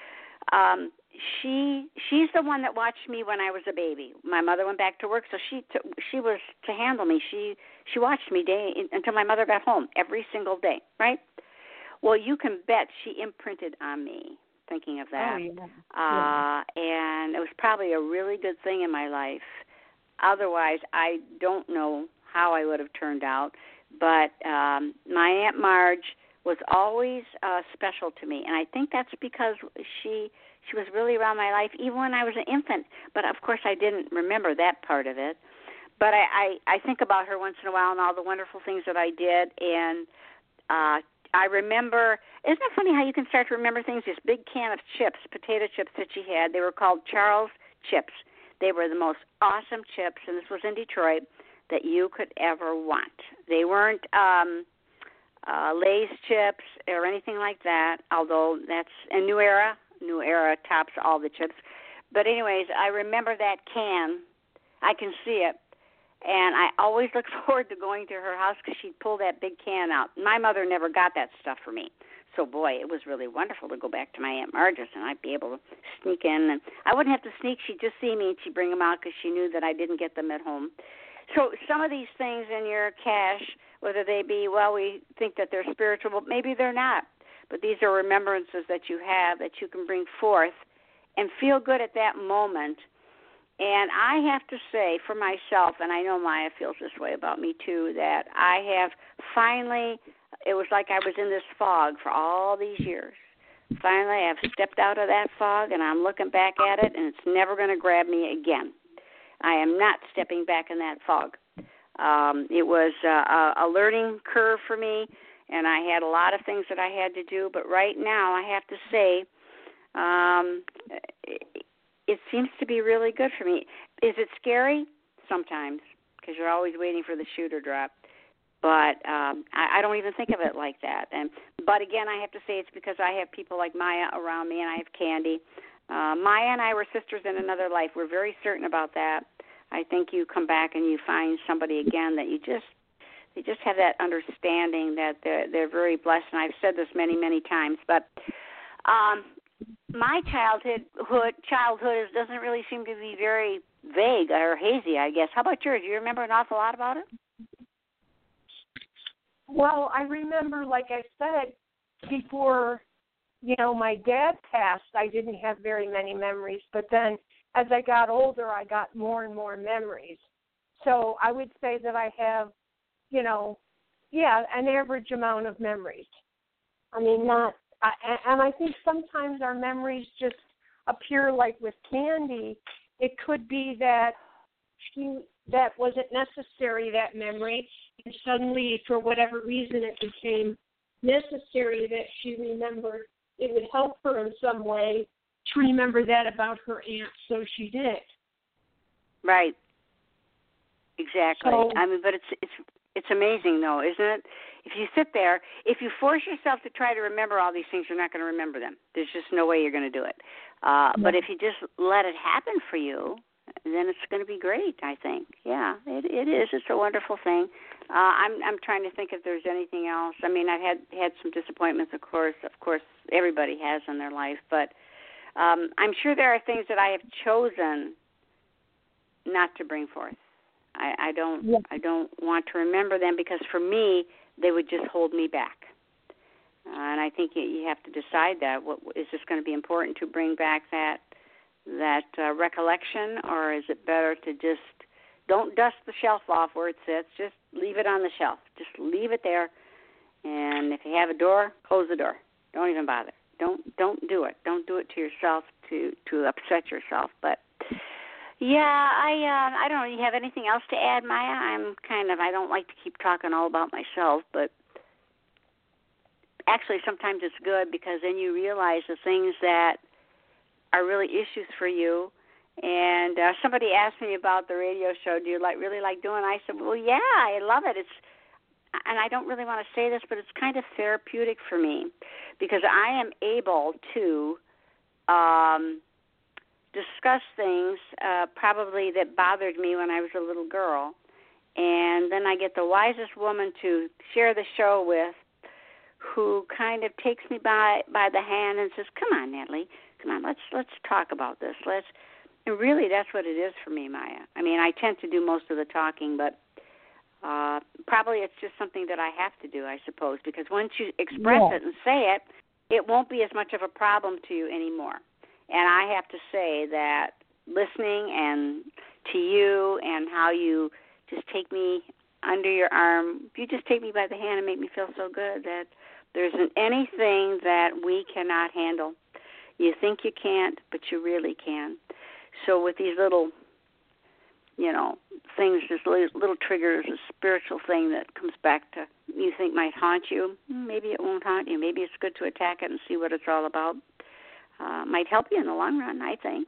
Um, she she's the one that watched me when I was a baby. My mother went back to work, so she t- she was to handle me. She she watched me day until my mother got home every single day, right? Well, you can bet she imprinted on me thinking of that.
Oh, yeah.
Uh, yeah. And it was probably a really good thing in my life. Otherwise, I don't know how I would have turned out. But um, my Aunt Marge was always uh, special to me, and I think that's because she she was really around my life even when I was an infant. But of course, I didn't remember that part of it. But I, I, I think about her once in a while and all the wonderful things that I did, and uh, I remember. Isn't it funny how you can start to remember things? This big can of chips, potato chips that she had. They were called Charles chips. They were the most awesome chips, and this was in Detroit, that you could ever want. They weren't um, uh, Lay's chips or anything like that, although that's a New Era. New Era tops all the chips. But anyways, I remember that can. I can see it. And I always look forward to going to her house because she'd pull that big can out. My mother never got that stuff for me. So, boy, it was really wonderful to go back to my Aunt Marge's, and I'd be able to sneak in. And I wouldn't have to sneak. She'd just see me, and she'd bring them out because she knew that I didn't get them at home. So some of these things in your cache, whether they be, well, we think that they're spiritual, but maybe they're not. But these are remembrances that you have that you can bring forth and feel good at that moment. And I have to say for myself, and I know Maya feels this way about me too, that I have finally, it was like I was in this fog for all these years. Finally, I've stepped out of that fog, and I'm looking back at it, and it's never going to grab me again. I am not stepping back in that fog. Um, it was uh, a, a learning curve for me, and I had a lot of things that I had to do. But right now, I have to say, um, it, it seems to be really good for me. Is it scary? Sometimes, because you're always waiting for the shoe to drop. But um, I, I don't even think of it like that. And but again, I have to say it's because I have people like Maya around me, and I have Candy. Uh, Maya and I were sisters in another life. We're very certain about that. I think you come back and you find somebody again that you just they just have that understanding that they're they're very blessed. And I've said this many many times, but um, my childhood childhood is, doesn't really seem to be very vague or hazy, I guess. How about yours? Do you remember an awful lot about it?
Well, I remember, like I said, before, you know, my dad passed, I didn't have very many memories. But then as I got older, I got more and more memories. So I would say that I have, you know, yeah, an average amount of memories. I mean, not, I, and I think sometimes our memories just appear like with Candy. It could be that she, that wasn't necessary, that memory, and suddenly, for whatever reason, it became necessary that she remembered. It would help her in some way to remember that about her aunt, so she did it.
Right. Exactly.
So,
I mean, but it's it's it's amazing, though, isn't it? If you sit there, if you force yourself to try to remember all these things, you're not going to remember them. There's just no way you're going to do it. Uh, yeah. But if you just let it happen for you, then it's going to be great, I think. Yeah, it, it is. It's a wonderful thing. Uh, I'm I'm trying to think if there's anything else. I mean, I've had, had some disappointments, of course. Of course, everybody has in their life. But um, I'm sure there are things that I have chosen not to bring forth. I, I don't yeah. I don't want to remember them because for me, they would just hold me back. Uh, and I think you, you have to decide that. What, is this going to be important to bring back that that uh, recollection, or is it better to just don't dust the shelf off where it sits, just leave it on the shelf. Just leave it there, and if you have a door, close the door. Don't even bother. Don't don't do it. Don't do it to yourself to, to upset yourself. But, yeah, I uh, I don't know. You have anything else to add, Maya? I'm kind of, I don't like to keep talking all about myself, but actually sometimes it's good because then you realize the things that are really issues for you. And uh, somebody asked me about the radio show. Do you like really like doing it? I said, well, yeah, I love it. It's, and I don't really want to say this, but it's kind of therapeutic for me because I am able to um, discuss things uh, probably that bothered me when I was a little girl. And then I get the wisest woman to share the show with who kind of takes me by, by the hand and says, come on, Natalie. Come on, let's let's talk about this. Let's, and really, that's what it is for me, Maya. I mean, I tend to do most of the talking, but uh, probably it's just something that I have to do, I suppose, because once you express
yeah.
it and say it, it won't be as much of a problem to you anymore. And I have to say that listening and to you and how you just take me under your arm. You just take me by the hand and make me feel so good that there isn't anything that we cannot handle. You think you can't, but you really can. So with these little, you know, things, just little, little triggers, a spiritual thing that comes back to you think might haunt you, maybe it won't haunt you. Maybe it's good to attack it and see what it's all about. Uh, might help you in the long run, I think.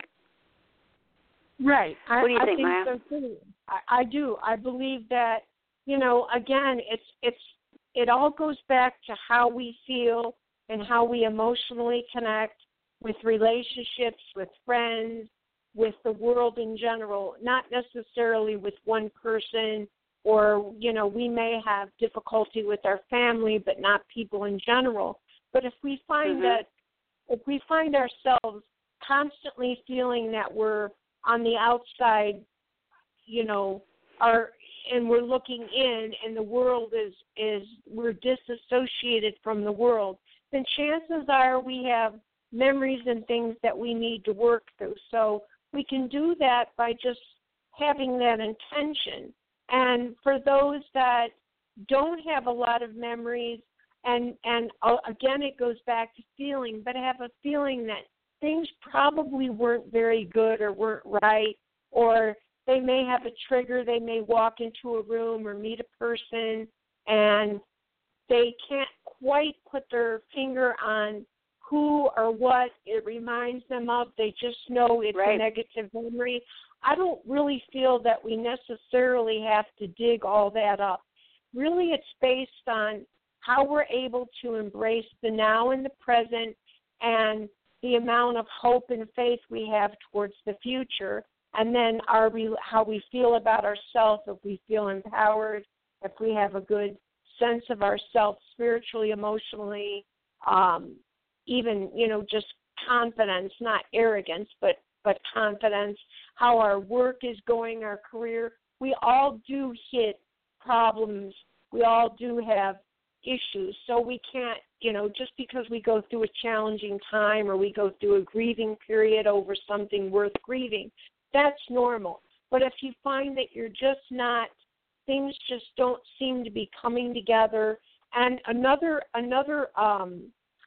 Right. I,
what do you
I
think,
think
Maya?
so too. I, I do. I believe that, you know, again, it's it's it all goes back to how we feel and how we emotionally connect with relationships, with friends, with the world in general, not necessarily with one person, or, you know, we may have difficulty with our family, but not people in general. But if we find
mm-hmm.
that, if we find ourselves constantly feeling that we're on the outside, you know, are and we're looking in, and the world is is we're disassociated from the world, then chances are we have memories and things that we need to work through. So we can do that by just having that intention. And for those that don't have a lot of memories, and and uh, again, it goes back to feeling, but have a feeling that things probably weren't very good or weren't right, or they may have a trigger. They may walk into a room or meet a person, and they can't quite put their finger on who or what it reminds them of. They just know it's
right.
a negative memory. I don't really feel that we necessarily have to dig all that up. Really, it's based on how we're able to embrace the now and the present, and the amount of hope and faith we have towards the future, and then our how we feel about ourselves, if we feel empowered, if we have a good sense of ourselves spiritually, emotionally, um, even, you know, just confidence, not arrogance, but, but confidence, how our work is going, our career. We all do hit problems. We all do have issues. So we can't, you know, just because we go through a challenging time or we go through a grieving period over something worth grieving, that's normal. But if you find that you're just not, things just don't seem to be coming together. And another another um,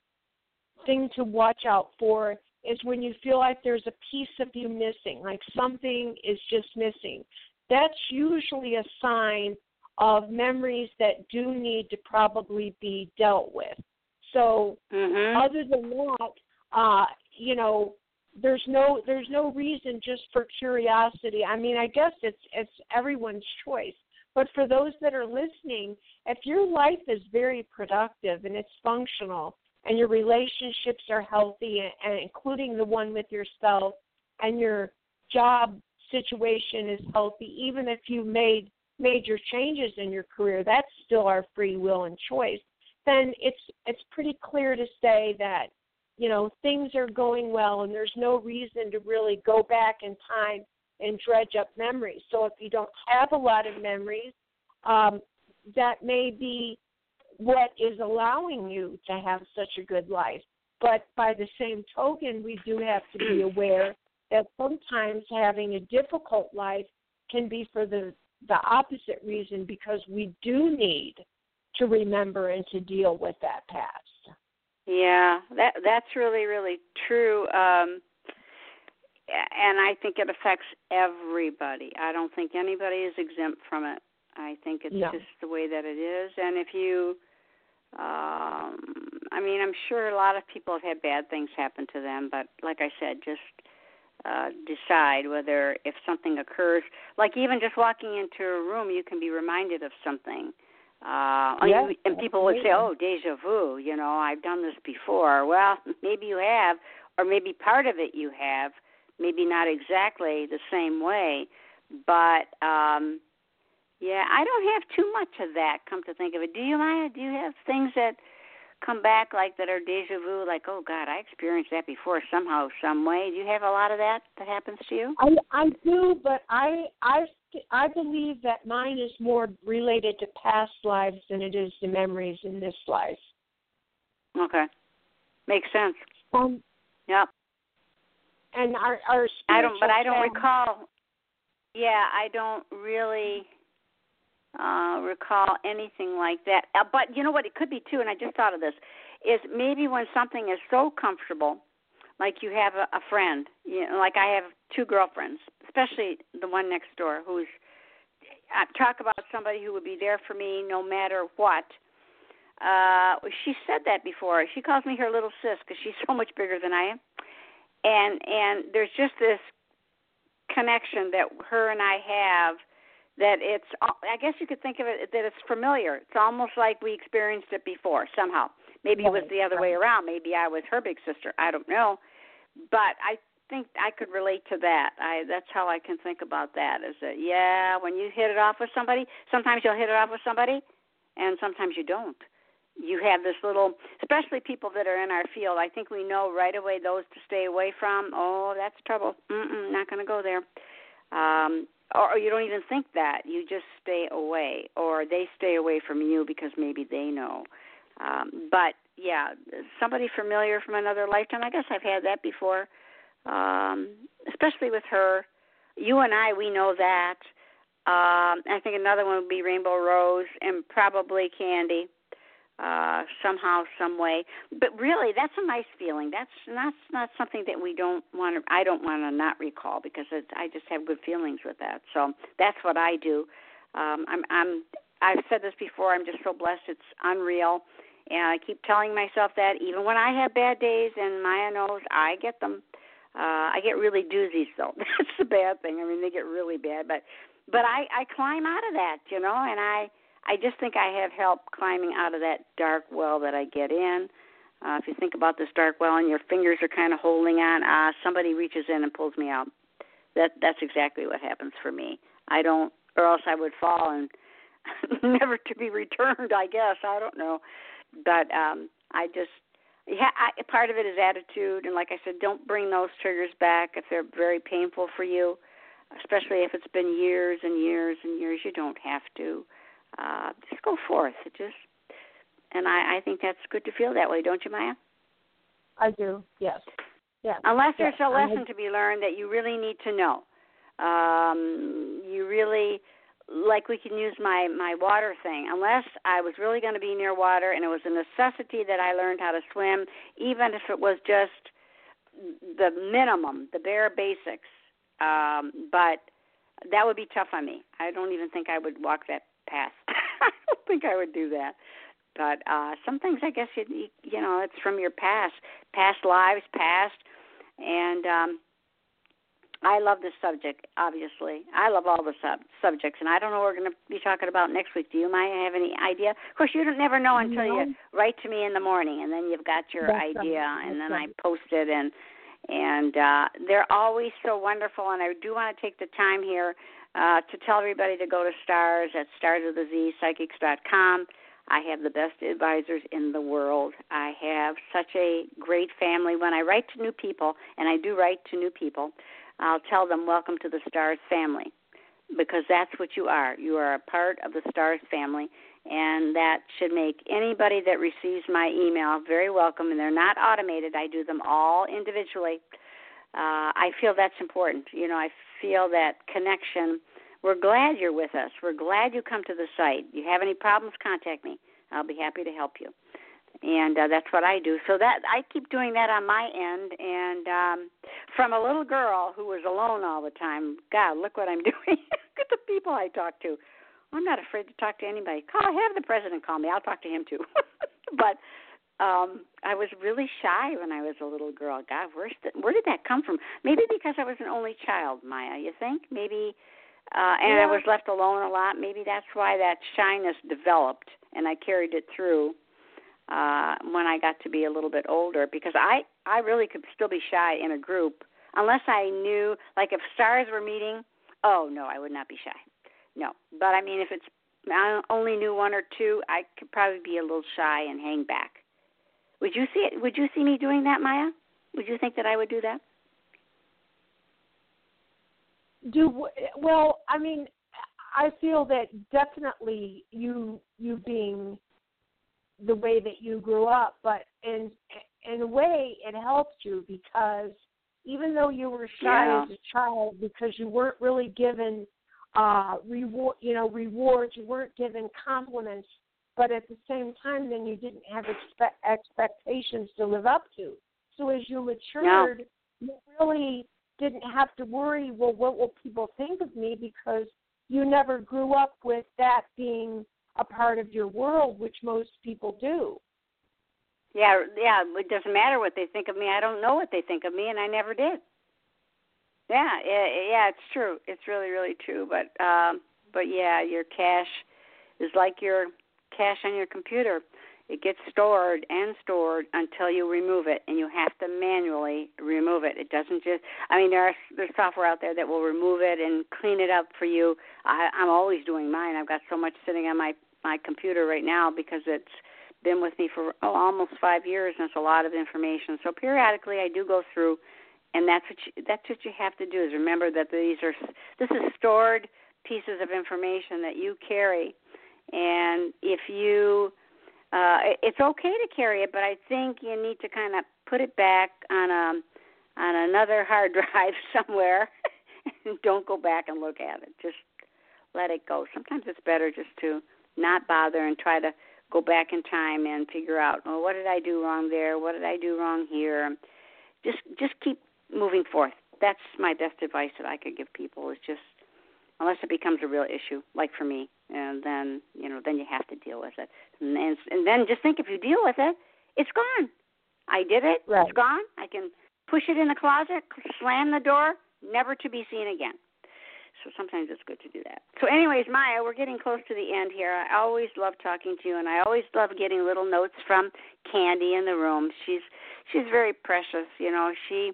thing to watch out for is when you feel like there's a piece of you missing, like something is just missing. That's usually a sign of memories that do need to probably be dealt with. So
mm-hmm.
other than that, uh, you know, there's no there's no reason just for curiosity. I mean, I guess it's it's everyone's choice. But for those that are listening, if your life is very productive and it's functional, and your relationships are healthy, and, and including the one with yourself, and your job situation is healthy, even if you made major changes in your career, that's still our free will and choice, then it's it's pretty clear to say that, you know, things are going well and there's no reason to really go back in time and dredge up memories. So if you don't have a lot of memories, um, that may be what is allowing you to have such a good life. But by the same token, we do have to be aware that sometimes having a difficult life can be for the, the opposite reason, because we do need to remember and to deal with that past.
Yeah, that that's really, really true. Um, and I think it affects everybody. I don't think anybody is exempt from it. I think it's
no.
just the way that it is. And if you, um, I mean, I'm sure a lot of people have had bad things happen to them, but like I said, just uh, decide whether if something occurs, like even just walking into a room, you can be reminded of something. Uh,
yeah,
and people would say, oh, deja vu, you know, I've done this before. Well, maybe you have, or maybe part of it you have, maybe not exactly the same way, but, um, yeah, I don't have too much of that, come to think of it. Do you, Maya? Do you have things that come back like that are deja vu, like, oh, God, I experienced that before somehow, some way? Do you have a lot of that that happens to you?
I, I do, but I, I, I believe that mine is more related to past lives than it is to memories in this life.
Okay. Makes sense.
Um,
yep.
And our, our
I don't, but I don't
family,
recall. Yeah, I don't really uh, recall anything like that. Uh, but you know what? It could be too, and I just thought of this, is maybe when something is so comfortable, like you have a, a friend, you know, like I have two girlfriends, especially the one next door, who's, I talk about somebody who would be there for me no matter what. Uh, she said that before. She calls me her little sis because she's so much bigger than I am. And and there's just this connection that her and I have that it's, I guess you could think of it that it's familiar. It's almost like we experienced it before somehow. Maybe it was the other way around. Maybe I was her big sister. I don't know. But I think I could relate to that. I That's how I can think about that, is that, yeah, when you hit it off with somebody, sometimes you'll hit it off with somebody, and sometimes you don't. You have this little, especially people that are in our field, I think we know right away those to stay away from. Oh, that's trouble. Mm-mm, not going to go there. Um, or, or you don't even think that. You just stay away, or they stay away from you because maybe they know. Um, but, yeah, somebody familiar from another lifetime, I guess I've had that before, um, especially with her. You and I, we know that. Um, I think another one would be Rainbow Rose and probably Candy. Uh, somehow, some way, but really, that's a nice feeling. That's not not something that we don't want to. I don't want to not recall because it's, I just have good feelings with that. So that's what I do. Um, I'm, I'm. I've said this before. I'm just so blessed. It's unreal, and I keep telling myself that even when I have bad days, and Maya knows I get them. Uh, I get really doozies though. That's the bad thing. I mean, they get really bad, but but I, I climb out of that, you know, and I. I just think I have help climbing out of that dark well that I get in. Uh, if you think about this dark well and your fingers are kind of holding on, uh, somebody reaches in and pulls me out. That That's exactly what happens for me. I don't, or else I would fall and never to be returned, I guess. I don't know. But um, I just, yeah, I, part of it is attitude. And like I said, don't bring those triggers back if they're very painful for you, especially if it's been years and years and years. You don't have to. Uh, just go forth. It just, and I, I think that's good to feel that way, don't you, Maya?
I do. Yes. Yes.
Unless there's
yes.
a lesson to be learned that you really need to know. Um, you really, like we can use my my water thing. Unless I was really going to be near water and it was a necessity that I learned how to swim, even if it was just the minimum, the bare basics. Um, but that would be tough on me. I don't even think I would walk that path. I don't think I would do that. But uh, some things, I guess, you, you know, it's from your past, past lives, past. And um, I love this subject, obviously. I love all the sub- subjects. And I don't know what we're going to be talking about next week. Do you, Maya, have any idea? Of course, you don't never know until no. you write to me in the morning, and then you've got your That's idea, right. and then right. I post it. And, and uh, they're always so wonderful. And I do want to take the time here Uh, to tell everybody to go to stars at stars with a z psychics dot com. I have the best advisors in the world. I have such a great family. When I write to new people, and I do write to new people, I'll tell them, welcome to the Stars family, because that's what you are. You are a part of the Stars family, and that should make anybody that receives my email very welcome, and they're not automated. I do them all individually. Uh, I feel that's important. You know, I feel that connection. We're glad you're with us. We're glad you come to the site. You have any problems, contact me. I'll be happy to help you. And uh, that's what I do. So that I keep doing that on my end. And um, from a little girl who was alone all the time, God, look what I'm doing. Look at the people I talk to. I'm not afraid to talk to anybody. Call, have the president call me. I'll talk to him too. But Um, I was really shy when I was a little girl. God, where's the, where did that come from? Maybe because I was an only child, Maya, you think? Maybe, uh, and yeah. I was left alone a lot. Maybe that's why that shyness developed, and I carried it through uh, when I got to be a little bit older, because I, I really could still be shy in a group unless I knew, like if stars were meeting, oh, no, I would not be shy. No. But, I mean, if it's I only knew one or two, I could probably be a little shy and hang back. Would you see it? Would you see me doing that, Maya? Would you think that I would do that?
Do well. I mean, I feel that definitely you you being the way that you grew up, but in in a way it helped you, because even though you were shy
yeah.
as a child because you weren't really given uh, reward, you know, rewards. You weren't given compliments, but at the same time, then you didn't have expe- expectations to live up to. So as you matured, no. you really didn't have to worry, well, what will people think of me? Because you never grew up with that being a part of your world, which most people do.
Yeah, yeah. It doesn't matter what they think of me. I don't know what they think of me, and I never did. Yeah, yeah, it's true. It's really, really true. But, um, but yeah, your cache is like your cache on your computer. It gets stored and stored until you remove it, and you have to manually remove it. It doesn't just, I mean, there are, there's software out there that will remove it and clean it up for you. I, I'm always doing mine. I've got so much sitting on my, my computer right now because it's been with me for oh, almost five years, and it's a lot of information. So periodically I do go through, and that's what you, that's what you have to do is remember that these are, this is stored pieces of information that you carry, and if you, Uh, it's okay to carry it, but I think you need to kind of put it back on a on another hard drive somewhere. Don't go back and look at it. Just let it go. Sometimes it's better just to not bother and try to go back in time and figure out, well, what did I do wrong there? What did I do wrong here? Just just keep moving forth. That's my best advice that I could give people is just, unless it becomes a real issue, like for me, and then, you know, then you have to deal with it. And, and, and then just think if you deal with it, it's gone. I did it.
Right.
It's gone. I can push it in the closet, slam the door, never to be seen again. So sometimes it's good to do that. So anyways, Maya, we're getting close to the end here. I always love talking to you, and I always love getting little notes from Candy in the room. She's she's very precious. You know, she...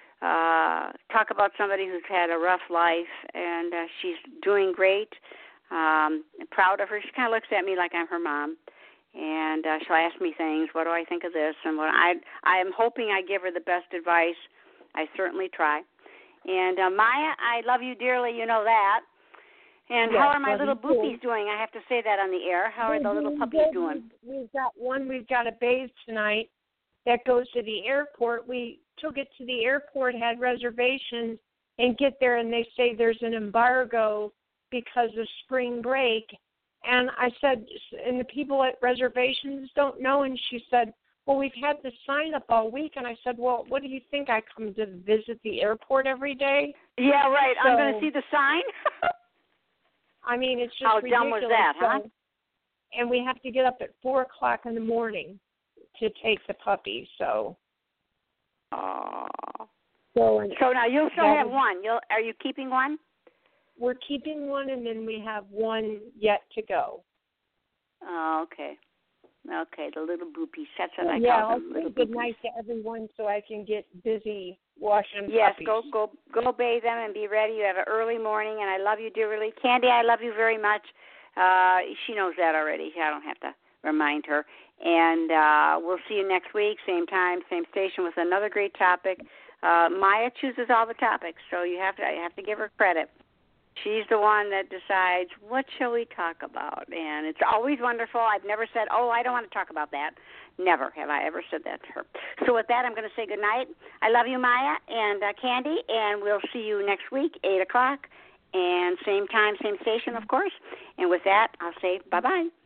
Uh, talk about somebody who's had a rough life, and uh, she's doing great. Um, proud of her. She kind of looks at me like I'm her mom, and uh, she'll ask me things. What do I think of this? And what I I am hoping I give her the best advice. I certainly try. And uh, Maya, I love you dearly. You know that. And
yes,
how are my little
too.
boopies doing? I have to say that on the air. How are the little puppies doing?
We've got one. We've got a bathe tonight that goes to the airport. We took it to the airport, had reservations, and get there, and they say there's an embargo because of spring break. And I said, and the people at reservations don't know. And she said, well, we've had the sign up all week. And I said, well, what do you think? I come to visit the airport every day?
Yeah, right.
So,
I'm going to see the sign.
I mean, it's just
How
ridiculous.
dumb was that, huh?
So, and we have to get up at four o'clock in the morning to take the puppy. So.
Oh.
So,
so now you'll still have one. You'll are you keeping one?
We're keeping one, and then we have one yet to go.
Oh, okay. Okay, the little boopies. That's what I
yeah,
call them.
Yeah, I'll say good night to everyone so I can get busy washing
yes,
puppies.
Yes, go go go bathe them and be ready. You have an early morning, and I love you dearly. Candy, I love you very much. Uh, she knows that already. I don't have to remind her. And uh, we'll see you next week, same time, same station, with another great topic. Uh, Maya chooses all the topics, so you have to you have to give her credit. She's the one that decides what shall we talk about, and it's always wonderful. I've never said, oh, I don't want to talk about that. Never have I ever said that to her. So with that, I'm going to say good night. I love you, Maya and uh, Candy, and we'll see you next week, eight o'clock, and same time, same station, of course. And with that, I'll say bye-bye.